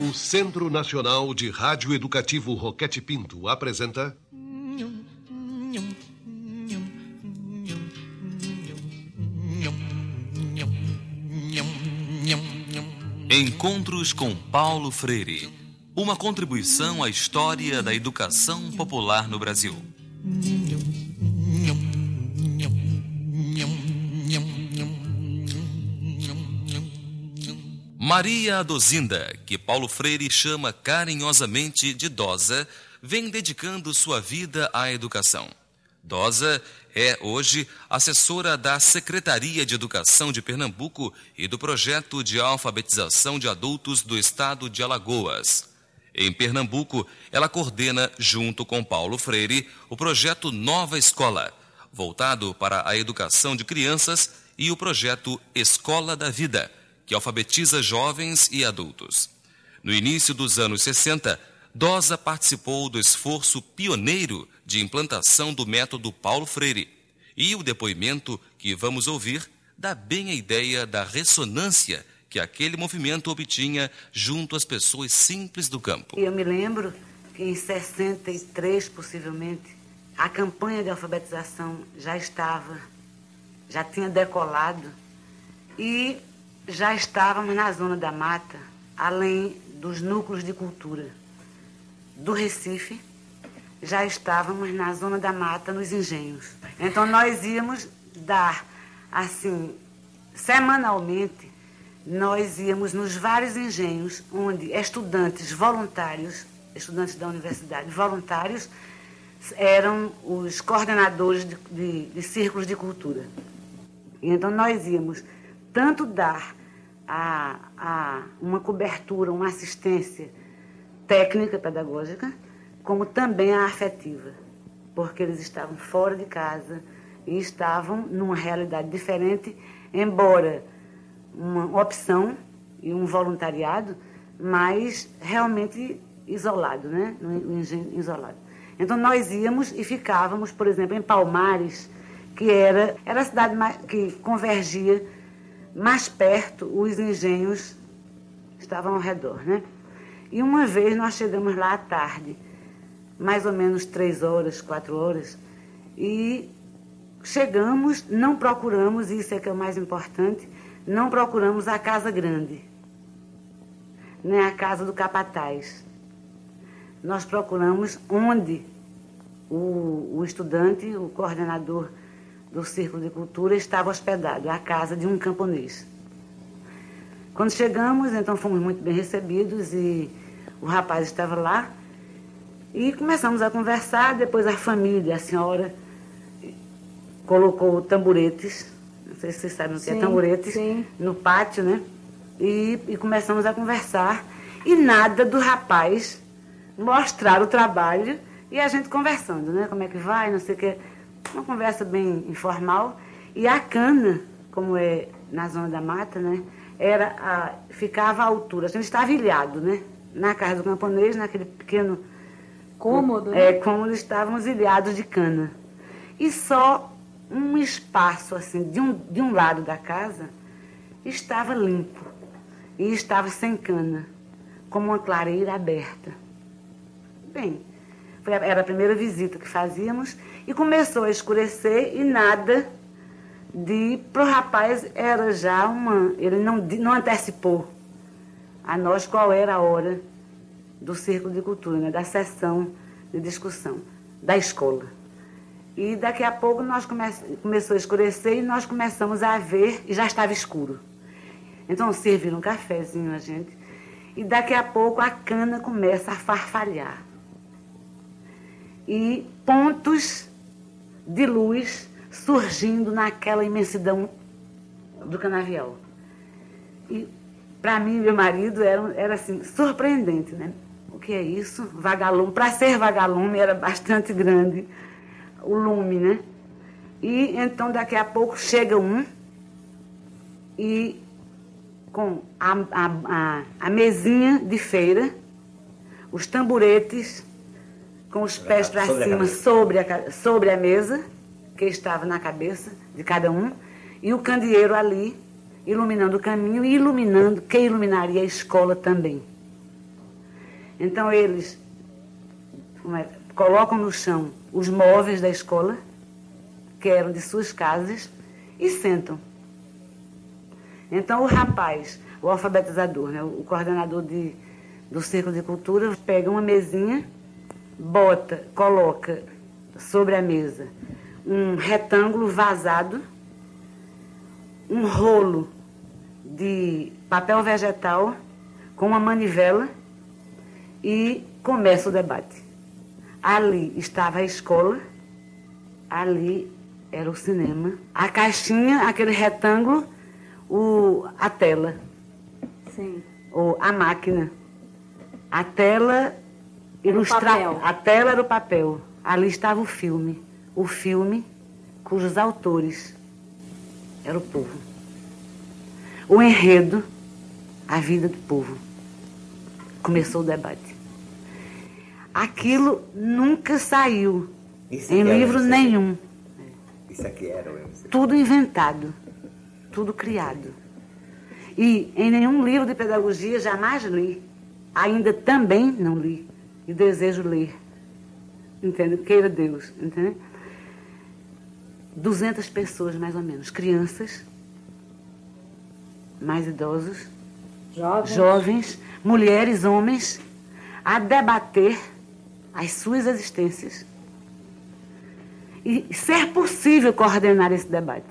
O Centro Nacional de Rádio Educativo Roquete Pinto apresenta... Encontros com Paulo Freire. Uma contribuição à história da educação popular no Brasil. Maria Adozinda, que Paulo Freire chama carinhosamente de Dosa, vem dedicando sua vida à educação. Dosa é, hoje, assessora da Secretaria de Educação de Pernambuco e do projeto de alfabetização de adultos do estado de Alagoas. Em Pernambuco, ela coordena, junto com Paulo Freire, o projeto Nova Escola, voltado para a educação de crianças, e o projeto Escola da Vida, que alfabetiza jovens e adultos. No início dos anos 60, Dosa participou do esforço pioneiro de implantação do método Paulo Freire, e o depoimento que vamos ouvir dá bem a ideia da ressonância que aquele movimento obtinha junto às pessoas simples do campo. Eu me lembro que em 63, possivelmente, a campanha de alfabetização já tinha decolado e já estávamos na zona da mata, além dos núcleos de cultura do Recife, já estávamos na zona da mata, nos engenhos. Então nós íamos dar, assim, semanalmente, nós íamos nos vários engenhos onde estudantes voluntários, estudantes da universidade voluntários, eram os coordenadores de círculos de cultura. Então nós íamos tanto dar uma cobertura, uma assistência técnica, pedagógica, como também a afetiva, porque eles estavam fora de casa e estavam numa realidade diferente, embora uma opção e um voluntariado, mas realmente isolado, né? No engenho isolado. Então nós íamos e ficávamos, por exemplo, em Palmares, que era a cidade que convergia mais perto, os engenhos estavam ao redor, né? E uma vez nós chegamos lá à tarde, mais ou menos 3 horas, 4 horas, e chegamos, não procuramos, isso é que é o mais importante, não procuramos a casa grande, nem a casa do capataz. Nós procuramos onde o estudante, o coordenador do Círculo de Cultura, estava hospedado, a casa de um camponês. Quando chegamos, então fomos muito bem recebidos e o rapaz estava lá e começamos a conversar. Depois a família, a senhora, colocou tamboretes, não sei se vocês sabem o que é tamboretes, sim, no pátio, né? E começamos a conversar e nada do rapaz mostrar o trabalho e a gente conversando, né? Como é que vai, não sei o que. Uma conversa bem informal. E a cana, como é na zona da mata, né? Ficava à altura. A gente estava ilhado, né? Na casa do camponês, naquele pequeno cômodo, né? Cômodo, estávamos ilhados de cana. E só um espaço, assim, de um lado da casa, estava limpo. E estava sem cana, como uma clareira aberta. Bem, era a primeira visita que fazíamos e começou a escurecer e nada pro rapaz era já ele não antecipou a nós qual era a hora do Círculo de Cultura, né, da sessão de discussão da escola. E daqui a pouco começou a escurecer e nós começamos a ver e já estava escuro. Então serviram um cafezinho a gente e daqui a pouco a cana começa a farfalhar. E pontos de luz surgindo naquela imensidão do canavial. E para mim e meu marido era assim, surpreendente, né? O que é isso? Vagalume. Para ser vagalume era bastante grande o lume, né? E então daqui a pouco chega um e com a mesinha de feira, os tamboretes com os pés para cima sobre a mesa, que estava na cabeça de cada um, e o candeeiro ali, iluminando o caminho e iluminando, que iluminaria a escola também. Então eles colocam no chão os móveis da escola, que eram de suas casas, e sentam. Então o rapaz, o alfabetizador, né, o coordenador do Círculo de Cultura, pega uma mesinha, coloca sobre a mesa um retângulo vazado, um rolo de papel vegetal com uma manivela e começa o debate. Ali estava a escola, ali era o cinema, a caixinha, aquele retângulo, a tela. Sim. Ou a máquina. A tela ilustrada. A tela era o papel. Ali estava o filme. O filme cujos autores era o povo. O enredo, a vida do povo. Começou o debate. Aquilo nunca saiu em livro nenhum. Isso aqui era o MC. Tudo inventado, tudo criado. E em nenhum livro de pedagogia jamais li. Ainda também não li. E desejo ler. Entende? Queira Deus. Entende? 200 pessoas, mais ou menos. Crianças, mais idosos, jovens, mulheres, homens, a debater as suas existências. E ser possível coordenar esse debate.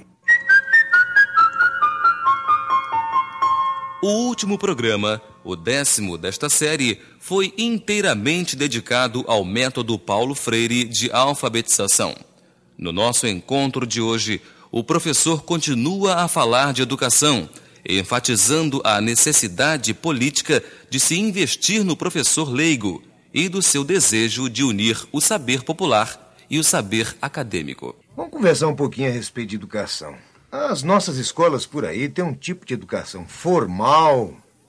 O último programa, o 10º desta série, foi inteiramente dedicado ao método Paulo Freire de alfabetização. No nosso encontro de hoje, o professor continua a falar de educação, enfatizando a necessidade política de se investir no professor leigo e do seu desejo de unir o saber popular e o saber acadêmico. Vamos conversar um pouquinho a respeito de educação. As nossas escolas por aí têm um tipo de educação formal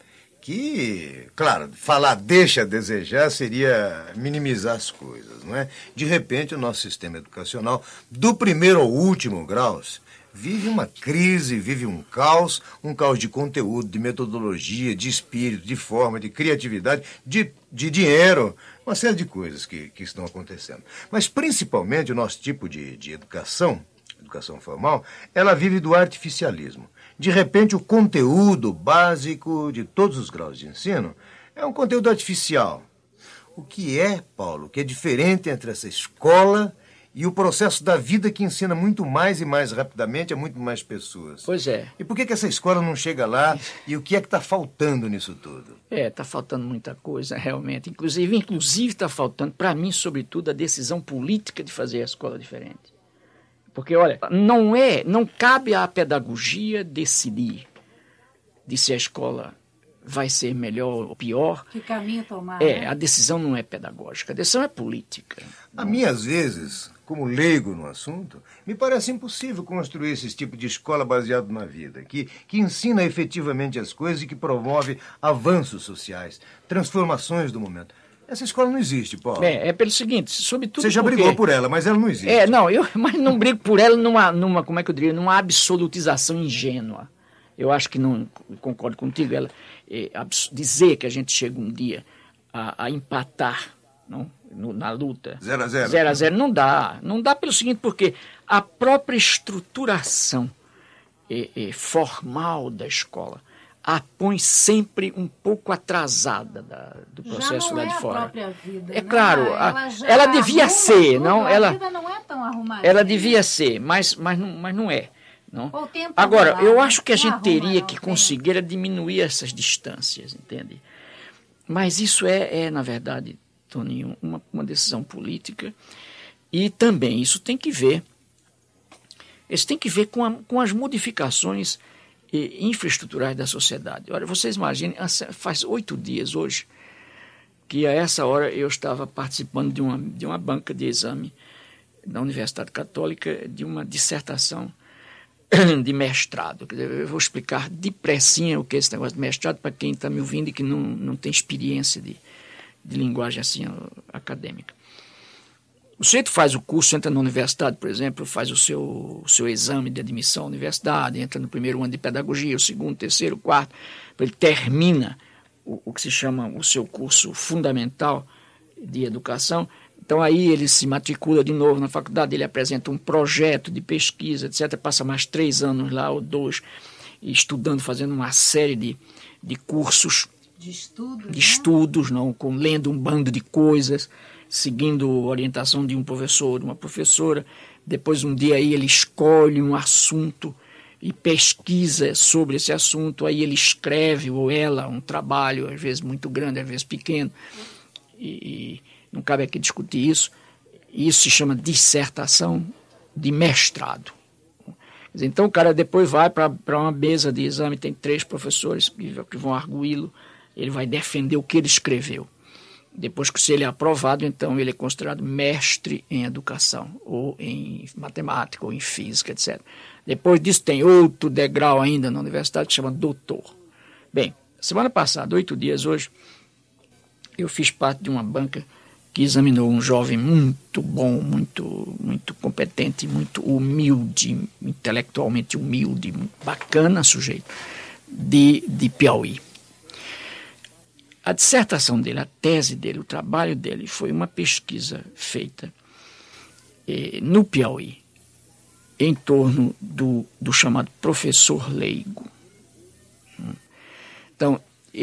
que, claro, falar deixa a desejar seria minimizar as coisas, não é? De repente, o nosso sistema educacional, do primeiro ao último graus, vive uma crise, vive um caos de conteúdo, de metodologia, de espírito, de forma, de criatividade, de dinheiro, uma série de coisas que estão acontecendo. Mas, principalmente, o nosso tipo de educação formal, ela vive do artificialismo. De repente, o conteúdo básico de todos os graus de ensino é um conteúdo artificial. O que é, Paulo, que é diferente entre essa escola e o processo da vida que ensina muito mais e mais rapidamente a muito mais pessoas? Pois é. E por que essa escola não chega lá e o que é que está faltando nisso tudo? Está faltando muita coisa, realmente. Inclusive está faltando, para mim, sobretudo, a decisão política de fazer a escola diferente. Porque, olha, não cabe à pedagogia decidir se a escola vai ser melhor ou pior. Que caminho tomar? A decisão não é pedagógica, a decisão é política. A mim, às vezes, como leigo no assunto, me parece impossível construir esse tipo de escola baseado na vida, que ensina efetivamente as coisas e que promove avanços sociais, transformações do momento. Essa escola não existe, Paulo. Pelo seguinte, sobretudo Você já brigou por ela, mas ela não existe. Mas não brigo por ela numa como é que eu diria, numa absolutização ingênua. Eu acho que não, concordo contigo, dizer que a gente chega um dia a empatar na luta. 0-0. 0-0 não dá. Não dá pelo seguinte, porque a própria estruturação formal da escola a põe sempre um pouco atrasada do processo lá de fora. Já não é a própria vida, É claro, ela devia ser, não? A vida não é tão arrumadinha. Ela devia ser, mas não é. Não? Agora, eu acho que a gente teria que conseguir diminuir essas distâncias, entende? Mas isso na verdade, Toninho, uma decisão política e também isso tem que ver com as modificações infraestruturais da sociedade. Olha, vocês imaginem, faz 8 dias hoje que a essa hora eu estava participando de uma banca de exame da Universidade Católica de uma dissertação de mestrado. Eu vou explicar depressinha o que é esse negócio de mestrado para quem está me ouvindo e que não tem experiência de linguagem assim acadêmica. O sujeito faz o curso, entra na universidade, por exemplo, faz o seu exame de admissão à universidade, entra no primeiro ano de pedagogia, o segundo, terceiro, quarto, ele termina o que se chama o seu curso fundamental de educação. Então aí ele se matricula de novo na faculdade, ele apresenta um projeto de pesquisa, etc. Passa mais 3 anos lá, ou 2, estudando, fazendo uma série de cursos De estudo. de estudos, lendo um bando de coisas, seguindo a orientação de um professor, de uma professora. Depois, um dia aí, ele escolhe um assunto e pesquisa sobre esse assunto. Aí ele escreve, ou ela, um trabalho, às vezes muito grande, às vezes pequeno. E não cabe aqui discutir isso. Isso se chama dissertação de mestrado. Então, o cara depois vai para uma mesa de exame, tem 3 professores que vão arguí-lo. Ele vai defender o que ele escreveu. Depois que, se ele é aprovado, então ele é considerado mestre em educação, ou em matemática, ou em física, etc. Depois disso tem outro degrau ainda na universidade que chama doutor. Bem, semana passada, 8 dias hoje, eu fiz parte de uma banca que examinou um jovem muito bom, muito competente, muito humilde, intelectualmente humilde, muito bacana sujeito, de Piauí. A dissertação dele, a tese dele, o trabalho dele foi uma pesquisa feita no Piauí, em torno do chamado professor leigo. Então,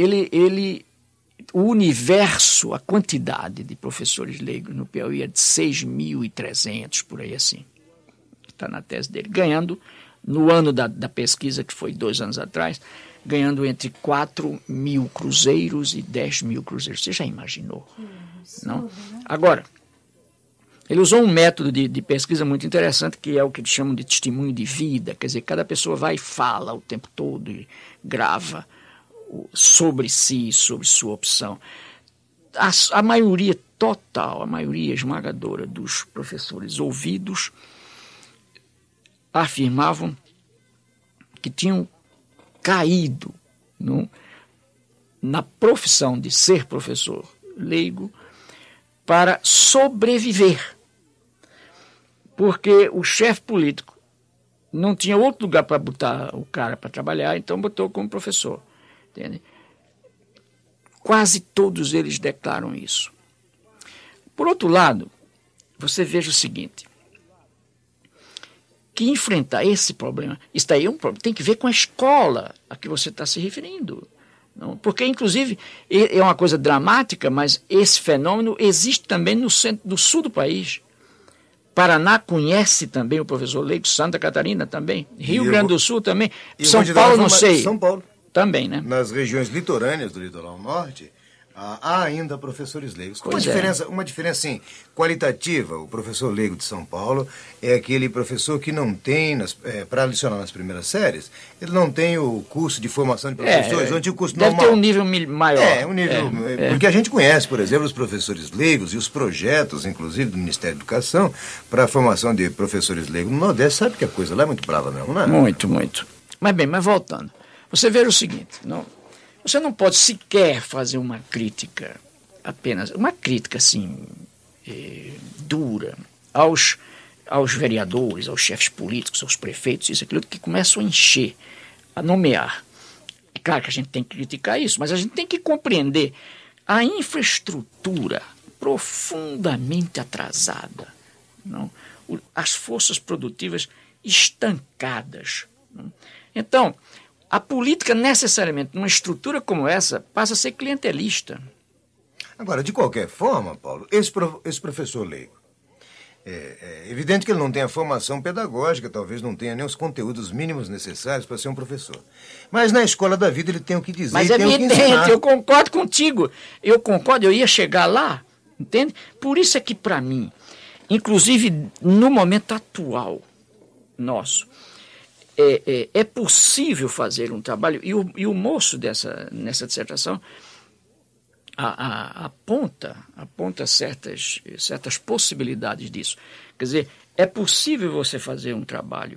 o universo, a quantidade de professores leigos no Piauí é de 6.300, por aí assim. Está na tese dele. Ganhando, no ano da pesquisa, que foi 2 anos atrás, ganhando entre 4.000 cruzeiros e 10.000 cruzeiros. Você já imaginou? Não? Agora, ele usou um método de pesquisa muito interessante, que é o que eles chamam de testemunho de vida. Quer dizer, cada pessoa vai e fala o tempo todo e grava sobre si, sobre sua opção. A maioria total, a maioria esmagadora dos professores ouvidos afirmavam que tinham caído na profissão de ser professor leigo para sobreviver. Porque o chefe político não tinha outro lugar para botar o cara para trabalhar, então botou como professor. Entende? Quase todos eles declaram isso. Por outro lado, você veja o seguinte, que enfrentar esse problema, isso daí é um problema, tem que ver com a escola a que você está se referindo. Não? Porque, inclusive, é uma coisa dramática, mas esse fenômeno existe também no centro, do sul do país. Paraná conhece também o professor leigo, Santa Catarina também, Rio Grande do Sul também, São Paulo não sei. São Paulo. Também, né? Nas regiões litorâneas do litoral norte, há ainda professores leigos. Com uma diferença assim, qualitativa. O professor leigo de São Paulo é aquele professor que não tem, para lecionar nas primeiras séries, ele não tem o curso de formação de professores, onde o curso normal. Deve ter um nível maior. Um nível. Porque a gente conhece, por exemplo, os professores leigos e os projetos, inclusive, do Ministério da Educação, para a formação de professores leigos no Nordeste. Sabe que a coisa lá é muito brava mesmo, não é? Muito, muito. Mas voltando. Você vê o seguinte, você não pode sequer fazer uma crítica, apenas uma crítica assim, dura, aos vereadores, aos chefes políticos, aos prefeitos, isso, aquilo, que começam a encher, a nomear. É claro que a gente tem que criticar isso, mas a gente tem que compreender a infraestrutura profundamente atrasada, as forças produtivas estancadas. Então, a política, necessariamente, numa estrutura como essa, passa a ser clientelista. Agora, de qualquer forma, Paulo, esse professor leigo, é evidente que ele não tem a formação pedagógica, talvez não tenha nem os conteúdos mínimos necessários para ser um professor. Mas na escola da vida ele tem o que dizer, mas tem o que ensinar. Eu concordo contigo. Eu ia chegar lá, entende? Por isso é que, para mim, inclusive no momento atual nosso, é possível fazer um trabalho, e o moço nessa dissertação aponta certas possibilidades disso. Quer dizer, é possível você fazer um trabalho,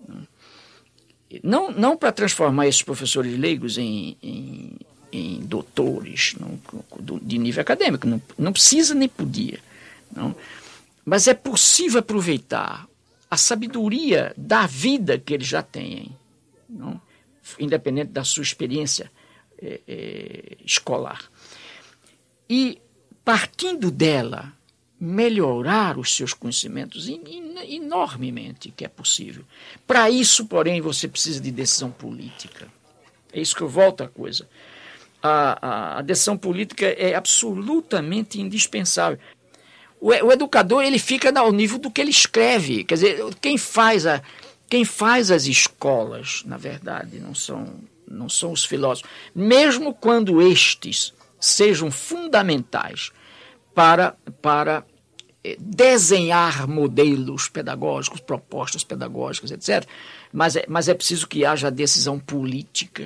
não para transformar esses professores leigos em doutores de nível acadêmico, não precisa nem podia, mas é possível aproveitar a sabedoria da vida que eles já têm, independente da sua experiência escolar. E, partindo dela, melhorar os seus conhecimentos enormemente, que é possível. Para isso, porém, você precisa de decisão política. É isso que eu volto à coisa. A decisão política é absolutamente indispensável. O educador, ele fica ao nível do que ele escreve. Quer dizer, quem faz as escolas, na verdade, não são os filósofos. Mesmo quando estes sejam fundamentais para desenhar modelos pedagógicos, propostas pedagógicas, etc. Mas é preciso que haja a decisão política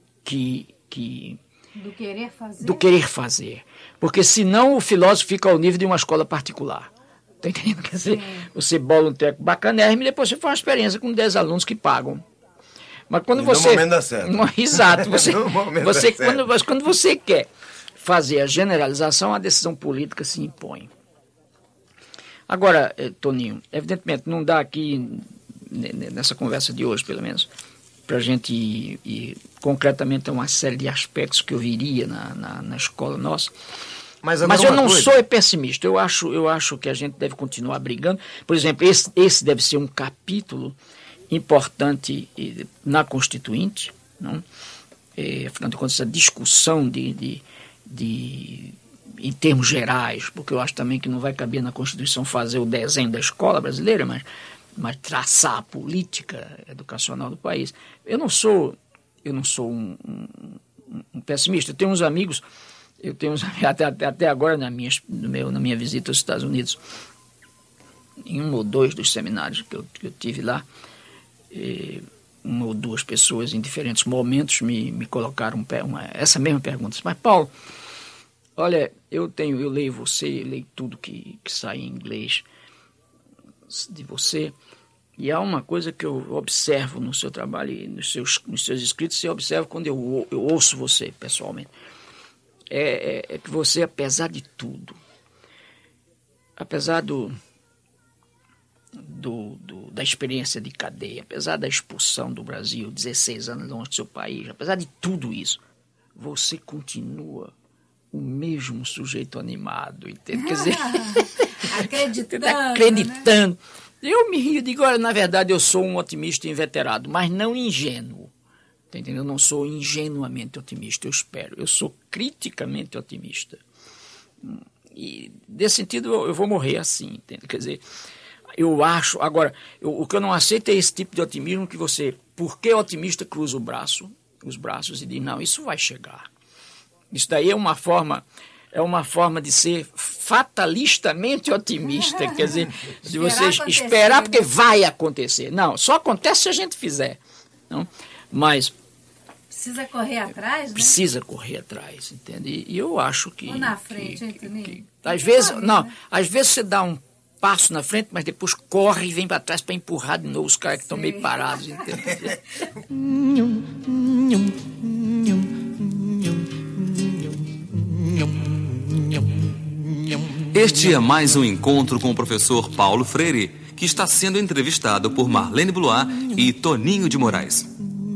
do querer fazer. Porque senão o filósofo fica ao nível de uma escola particular. Está entendendo? Quer dizer, você bola um treco bacanérrimo e depois você faz uma experiência com 10 alunos que pagam. Mas quando você... No momento dá certo. Exato. Quando você quer fazer a generalização, a decisão política se impõe. Agora, Toninho, evidentemente não dá aqui, nessa conversa de hoje, pelo menos, para a gente ir concretamente a uma série de aspectos que eu viria na escola nossa. Mas eu não sou pessimista. Eu acho que a gente deve continuar brigando. Por exemplo, esse deve ser um capítulo importante na Constituinte, não? Afinal de contas, essa discussão em termos gerais, porque eu acho também que não vai caber na Constituição fazer o desenho da escola brasileira, mas traçar a política educacional do país. Eu não sou um pessimista. Eu tenho uns amigos, até agora na minha visita aos Estados Unidos, em um ou dois dos seminários que eu tive lá, uma ou duas pessoas em diferentes momentos me colocaram essa mesma pergunta. Mas, Paulo, olha, eu leio você, leio tudo que sai em inglês de você, e há uma coisa que eu observo no seu trabalho e nos seus escritos, eu observo quando eu ouço você pessoalmente, é que você, apesar de tudo, apesar da experiência de cadeia, apesar da expulsão do Brasil, 16 anos longe do seu país, apesar de tudo isso, você continua o mesmo sujeito animado, entende? Quer dizer, acreditando. Né? Eu me rio, digo, olha, na verdade eu sou um otimista inveterado, mas não ingênuo. Tá entendendo? Eu não sou ingenuamente otimista, eu espero. Eu sou criticamente otimista. E, desse sentido, eu vou morrer assim, entende? Quer dizer, eu acho... Agora, o que eu não aceito é esse tipo de otimismo que você, porque otimista, cruza os braços e diz, não, isso vai chegar. Isso daí é uma forma de ser fatalistamente otimista, quer dizer, de você esperar porque vai acontecer. Não, só acontece se a gente fizer. Não? Mas... Precisa correr atrás, né? Precisa correr atrás, entende? E eu acho que... Ou na frente, hein, às vezes, não, às vezes você dá um passo na frente, mas depois corre e vem para trás para empurrar de novo os caras que estão meio parados, entende? Este é mais um encontro com o professor Paulo Freire, que está sendo entrevistado por Marlene Blois e Toninho de Moraes.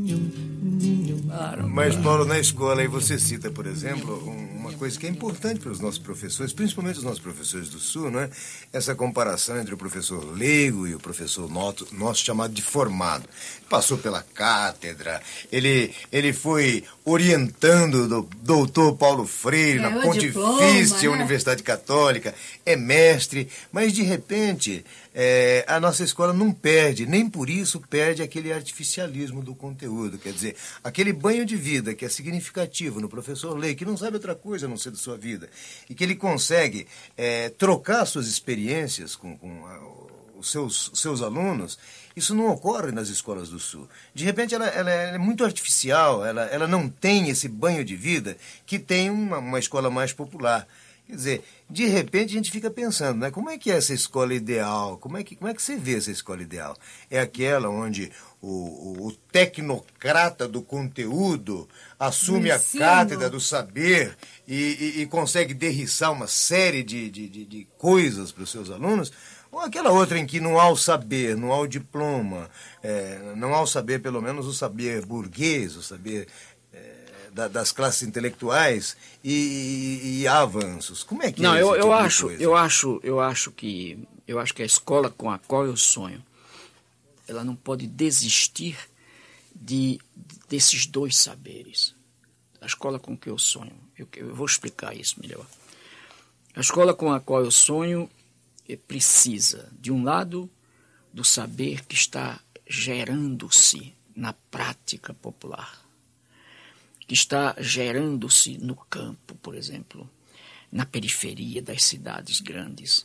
Mas, Paulo, na escola aí você cita, por exemplo, uma coisa que é importante para os nossos professores, principalmente os nossos professores do Sul, não é? Essa comparação entre o professor leigo e o professor nosso chamado de formado. Passou pela cátedra, ele foi orientando do doutor Paulo Freire na Pontifícia Universidade Católica, é mestre, mas de repente a nossa escola não perde, nem por isso perde aquele artificialismo do conteúdo, quer dizer, aquele banho de vida que é significativo no professor leigo, que não sabe outra coisa a não ser da sua vida, e que ele consegue trocar suas experiências com os seus alunos. Isso não ocorre nas escolas do Sul. De repente, ela é muito artificial, ela não tem esse banho de vida que tem uma escola mais popular. Quer dizer, de repente a gente fica pensando, né? Como é que é essa escola ideal? Como é que você vê essa escola ideal? É aquela onde o tecnocrata do conteúdo assume a cátedra do saber e consegue derriçar uma série de coisas para os seus alunos? Ou aquela outra em que não há o saber, não há o diploma, não há o saber, pelo menos o saber burguês, o saber das classes intelectuais e avanços. Como é que não, é esse tipo de coisa? eu acho que a escola com a qual eu sonho, ela não pode desistir desses dois saberes. A escola com que eu sonho, eu vou explicar isso melhor. A escola com a qual eu sonho precisa, de um lado, do saber que está gerando-se na prática popular, que está gerando-se no campo, por exemplo, na periferia das cidades grandes.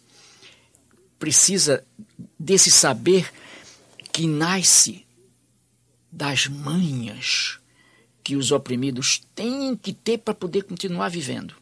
Precisa desse saber que nasce das manhas que os oprimidos têm que ter para poder continuar vivendo.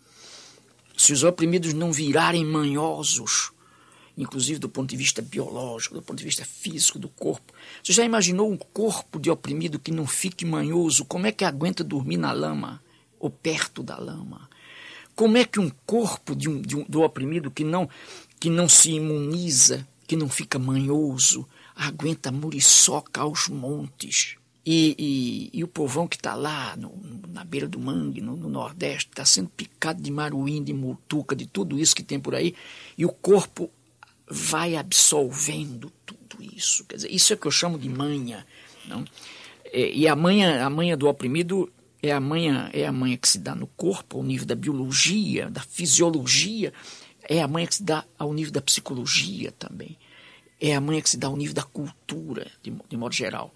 Se os oprimidos não virarem manhosos, inclusive do ponto de vista biológico, do ponto de vista físico do corpo. Você já imaginou um corpo de oprimido que não fique manhoso? Como é que aguenta dormir na lama ou perto da lama? Como é que um corpo do oprimido que não se imuniza, que não fica manhoso, aguenta muriçoca aos montes? E o povão que está lá na beira do mangue, no Nordeste, está sendo picado de maruim, de mutuca, de tudo isso que tem por aí, e o corpo vai absolvendo tudo isso. Quer dizer, isso é o que eu chamo de manha. Não? E a manha do oprimido é a manha que se dá no corpo, ao nível da biologia, da fisiologia, é a manha que se dá ao nível da psicologia também, é a manha que se dá ao nível da cultura, de modo geral.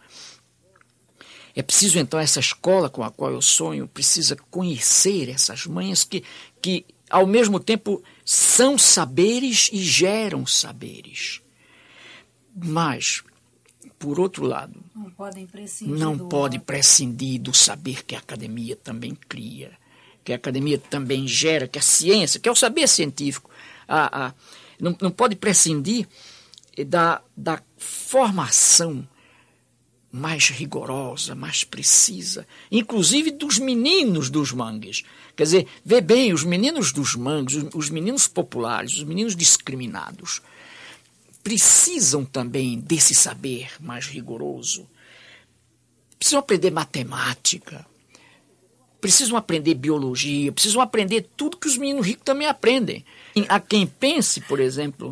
É preciso, então, essa escola com a qual eu sonho, precisa conhecer essas manhas que ao mesmo tempo, são saberes e geram saberes. Mas, por outro lado, não pode prescindir do saber que a academia também cria, que a academia também gera, que a ciência, que é o saber científico, não pode prescindir da formação mais rigorosa, mais precisa, inclusive dos meninos dos mangues. Quer dizer, vê bem, os meninos dos mangues, os meninos populares, os meninos discriminados, precisam também desse saber mais rigoroso. Precisam aprender matemática, precisam aprender biologia, precisam aprender tudo que os meninos ricos também aprendem. A quem pense, por exemplo,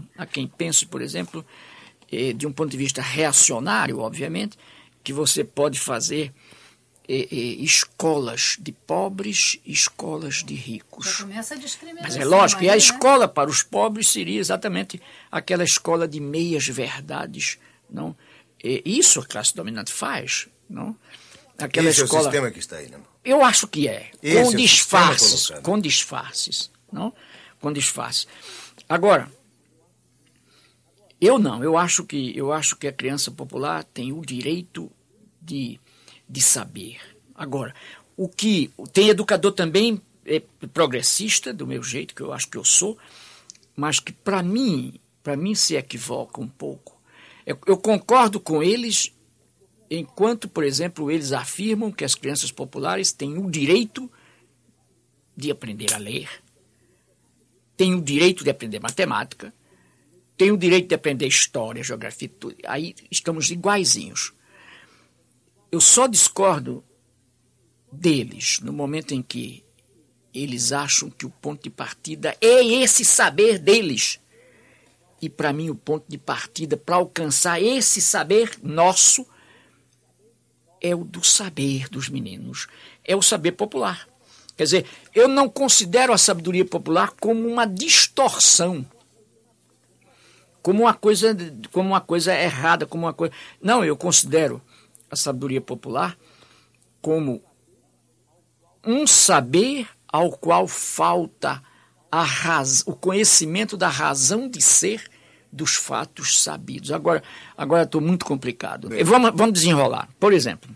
de um ponto de vista reacionário, obviamente, que você pode fazer escolas de pobres e escolas de ricos. Já começa a discriminação. Mas é lógico, aí, e a né? escola para os pobres seria exatamente aquela escola de meias verdades. Não? Isso a classe dominante faz. Não? Aquela Esse escola... é o sistema que está aí, não? Eu acho que é. Esse Com é o disfarces. sistema colocado. Com disfarces. Não? Com disfarces. Agora, eu acho que a criança popular tem o direito de saber. Agora, tem educador também progressista, do meu jeito, que eu acho que eu sou, mas que para mim se equivoca um pouco. Eu concordo com eles enquanto, por exemplo, eles afirmam que as crianças populares têm o direito de aprender a ler, têm o direito de aprender matemática, têm o direito de aprender história, geografia, tudo. Aí estamos iguaizinhos. Eu só discordo deles no momento em que eles acham que o ponto de partida é esse saber deles. E para mim o ponto de partida para alcançar esse saber nosso é o do saber dos meninos, é o saber popular. Quer dizer, eu não considero a sabedoria popular como uma distorção, como uma coisa errada, como uma coisa... Não, eu considero a sabedoria popular como um saber ao qual falta o conhecimento da razão de ser dos fatos sabidos. Agora estou muito complicado. Vamos desenrolar. Por exemplo,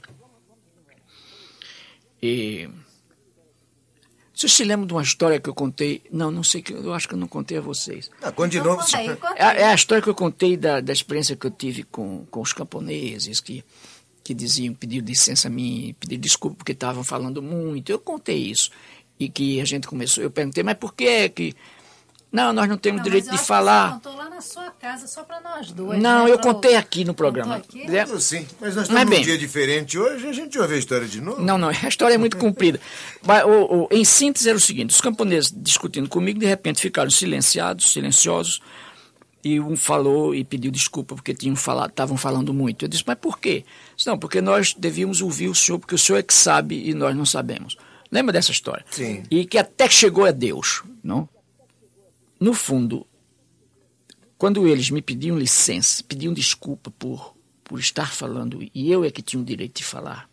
vocês se lembram de uma história que eu contei? Não sei, eu acho que eu não contei a vocês. Continua. É a história que eu contei da experiência que eu tive com os camponeses, que diziam, pediram licença a mim, pediram desculpa porque estavam falando muito. Eu contei isso. E que a gente começou, eu perguntei, mas por que? Não, nós não temos direito de falar. Você contou lá na na sua casa só para nós dois. Não, né? eu contei aqui no programa. Aqui? Sim, mas nós estamos bem, num dia diferente hoje, a gente ouve a história de novo. Não, a história é muito comprida. Mas, em síntese, era o seguinte: os camponeses discutindo comigo, de repente ficaram silenciosos, e um falou e pediu desculpa porque estavam falando muito. Eu disse, mas por quê? Disse, não, porque nós devíamos ouvir o senhor, porque o senhor é que sabe e nós não sabemos. Lembra dessa história? Sim. E que até que chegou a Deus, não? No fundo, quando eles me pediam licença, pediam desculpa por estar falando, e eu é que tinha o direito de falar,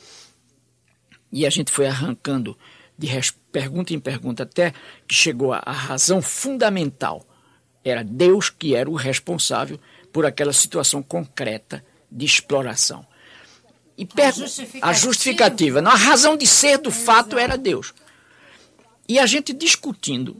e a gente foi arrancando de pergunta em pergunta até que chegou à razão fundamental. Era Deus que era o responsável por aquela situação concreta de exploração. E a justificativa, a razão de ser do fato era Deus. E a gente discutindo,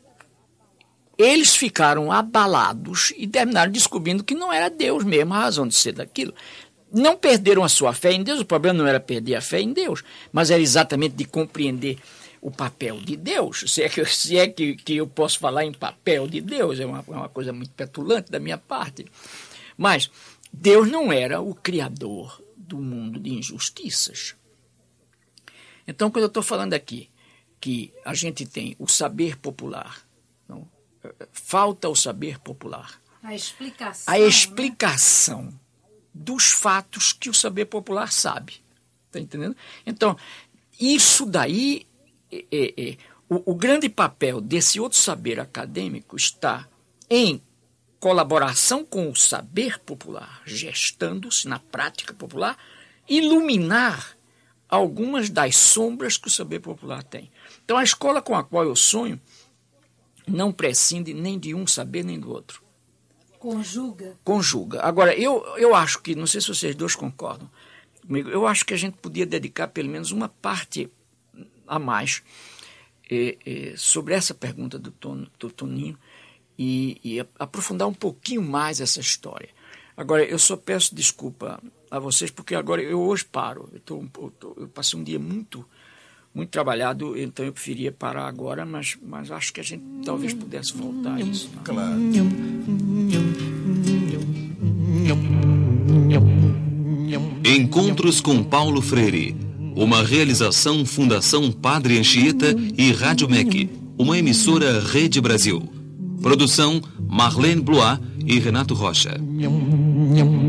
eles ficaram abalados e terminaram descobrindo que não era Deus mesmo a razão de ser daquilo. Não perderam a sua fé em Deus, o problema não era perder a fé em Deus, mas era exatamente de compreender o papel de Deus. Se é que eu posso falar em papel de Deus, é uma coisa muito petulante da minha parte. Mas Deus não era o criador do mundo de injustiças. Então, quando eu estou falando aqui que a gente tem o saber popular, não? Falta o saber popular. A explicação. A explicação dos fatos que o saber popular sabe. Está entendendo? Então, isso daí, o grande papel desse outro saber acadêmico está em colaboração com o saber popular, gestando-se na prática popular, iluminar algumas das sombras que o saber popular tem. Então, a escola com a qual eu sonho não prescinde nem de um saber nem do outro. Conjuga. Agora, eu acho que, não sei se vocês dois concordam comigo, eu acho que a gente podia dedicar pelo menos uma parte a mais sobre essa pergunta do Toninho e aprofundar um pouquinho mais essa história. Agora, eu só peço desculpa a vocês, porque agora eu hoje paro. Eu passei um dia muito trabalhado, então eu preferia parar agora, mas acho que a gente talvez pudesse voltar a isso. Não? Claro. Encontros com Paulo Freire. Uma realização Fundação Padre Anchieta e Rádio MEC, uma emissora Rede Brasil. Produção Marlene Blois e Renato Rocha.